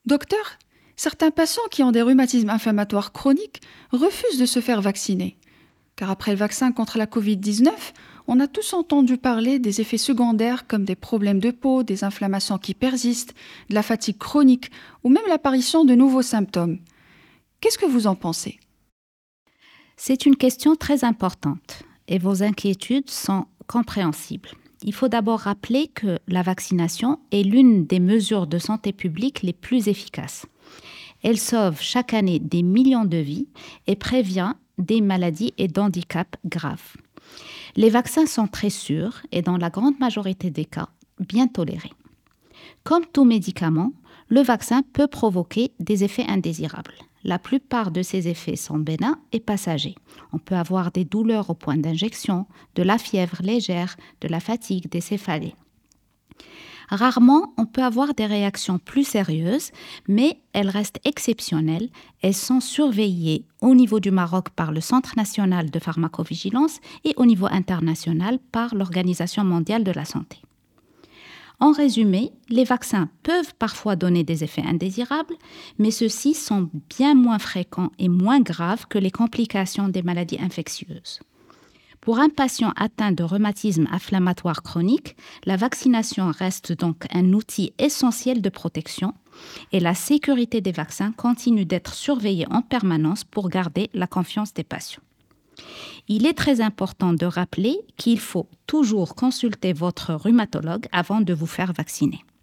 Docteur, certains patients qui ont des rhumatismes inflammatoires chroniques refusent de se faire vacciner. Car après le vaccin contre la Covid-19, on a tous entendu parler des effets secondaires comme des problèmes de peau, des inflammations qui persistent, de la fatigue chronique ou même l'apparition de nouveaux symptômes. Qu'est-ce que vous en pensez? C'est une question très importante et vos inquiétudes sont compréhensibles. Il faut d'abord rappeler que la vaccination est l'une des mesures de santé publique les plus efficaces. Elle sauve chaque année des millions de vies et prévient des maladies et d'handicaps graves. Les vaccins sont très sûrs et dans la grande majorité des cas, bien tolérés. Comme tout médicament, le vaccin peut provoquer des effets indésirables. La plupart de ces effets sont bénins et passagers. On peut avoir des douleurs au point d'injection, de la fièvre légère, de la fatigue, des céphalées. Rarement, on peut avoir des réactions plus sérieuses, mais elles restent exceptionnelles. Elles sont surveillées au niveau du Maroc par le Centre national de pharmacovigilance et au niveau international par l'Organisation mondiale de la santé. En résumé, les vaccins peuvent parfois donner des effets indésirables, mais ceux-ci sont bien moins fréquents et moins graves que les complications des maladies infectieuses. Pour un patient atteint de rhumatisme inflammatoire chronique, la vaccination reste donc un outil essentiel de protection et la sécurité des vaccins continue d'être surveillée en permanence pour garder la confiance des patients. Il est très important de rappeler qu'il faut toujours consulter votre rhumatologue avant de vous faire vacciner.